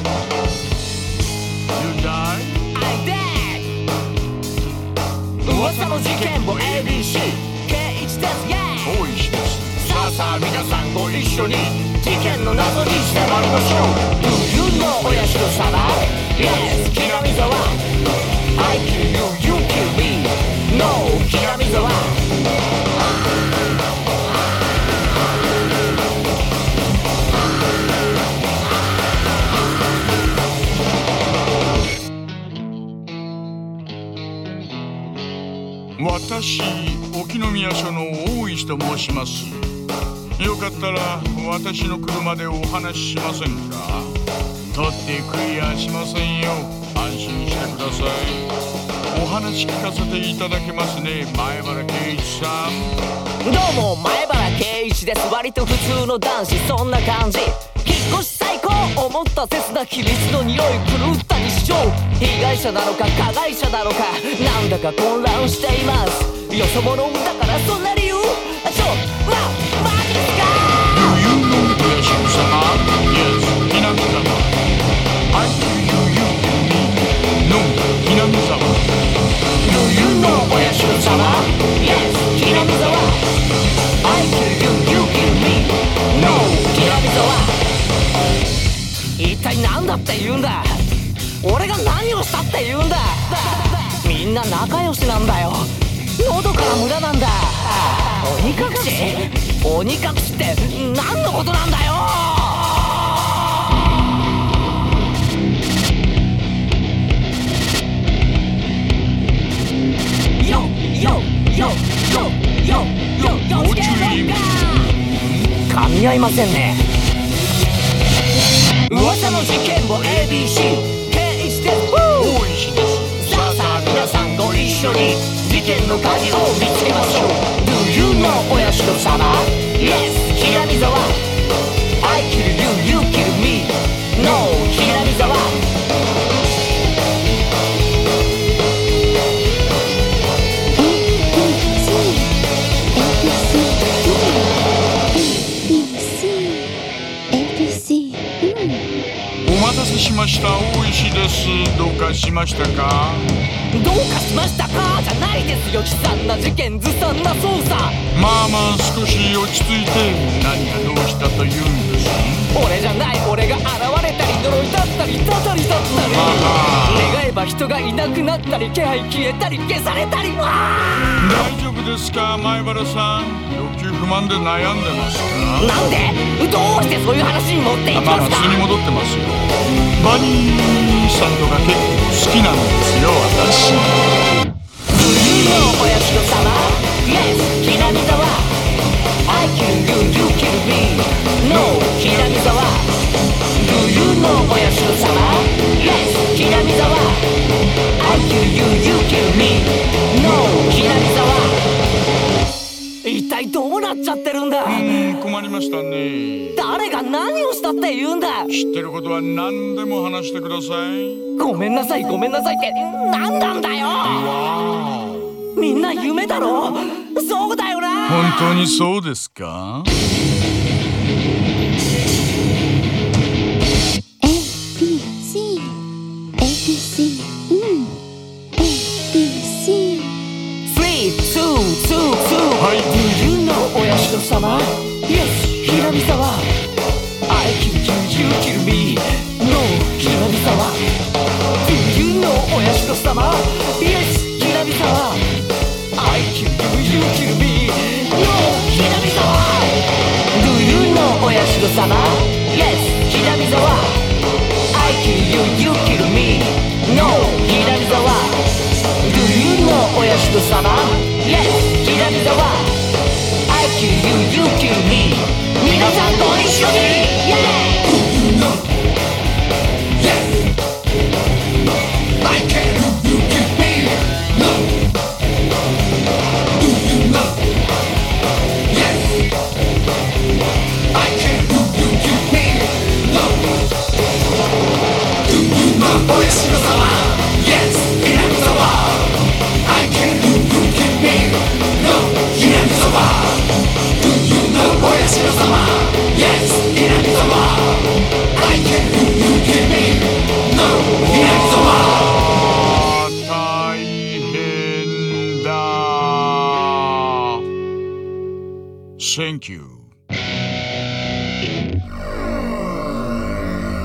噂の事件簿 ABC 圭一ですイェイ大石です。 さあさあ皆さんご一緒に事件の謎に迫りましょう Do you know おやしろ様 Yes 木南沢 I kill you, you kill me No 木南沢私、沖宮署の大石と申します。よかったら私の車でお話ししませんか？取ってクリアしませんよ。安心してください。お話聞かせていただけますね、前原圭一さん。 どうも前原圭一です。割と普通の男子そんな感じ。引っ越し最高思った切な秘密の匂い狂った日常。被害者なのか加害者なのかなんだか混乱しています。よそ者だからそんな理由マジですか Do you know おやしろ様 Yes 木南沢 I kill you, you kill me No 木南沢 Do you know おやしろ様 Yes 木南沢 I kill you, you kill me No 木南沢一体何だって言うんだ。俺が何をしたって言うんだ。みんな仲良しなんだよ。喉から無駄なんだ。鬼隠し？鬼隠しって何のことなんだよ。 ご注意噛み合いませんね。噂の事件簿 ABC 圭一です大石です。 さあさあ皆さんご一緒に事件の鍵を見つけましょう Do you know おやしろ様 Yes 木南沢 I kill you, you kill me No 木南沢お待たせしました、大石です。どうかしましたか？ どうかしましたかじゃないですよ。悲惨な事件ずさんな捜査。 まあまあ少し落ち着いて。何がどうしたというんです？ 俺じゃない。俺が現れたり呪いだったりたたりだったり願えば人がいなくなったり気配消えたり消されたり大丈夫ですか前原さん？要求不満で悩んでますか？ なんで？どうしてそういう話に持っていきますか？ 普通に戻ってますよ。バニーさんとか結構好きなんですよ私。 おやしろ様 Yes 木南沢 I kill you, you kill me No 木南沢 Do you know おやしろ様 Yes 木南沢 I kill you, you kill me No 木南沢一体どうなっちゃってるんだ。 困りましたね。 誰が何をしたって言うんだ。 知ってることは何でも話してください。 ごめんなさいごめんなさいって何なんだよ。みんな夢だろ。そうだよな。 本当にそうですか？ ABC ABC ABC 3、2、2、2 はい Do you know おやしろ様 Yes 木南沢 I kill you, you kill me No 木南沢 Do you know おやしろ様 Yes 木南沢 I kill you, you kill me No 木南沢 Do you know おやしろ様 Yes 木南沢 I kill you, you kill me No 木南沢 Do you know おやしろ様 Yes 木南沢 I kill you, you kill me 皆さんご一緒に Yeah! Do you know? Yes! I kill you, you kill me No! Do you know? Yes! I kill you, you kill me No! Do you know おやしろ様 Yes! 木南沢 I kill you, you kill me No! 木南沢 Do you know おやしろ様 Yes! 木南沢 I kill you, you kill me Thank you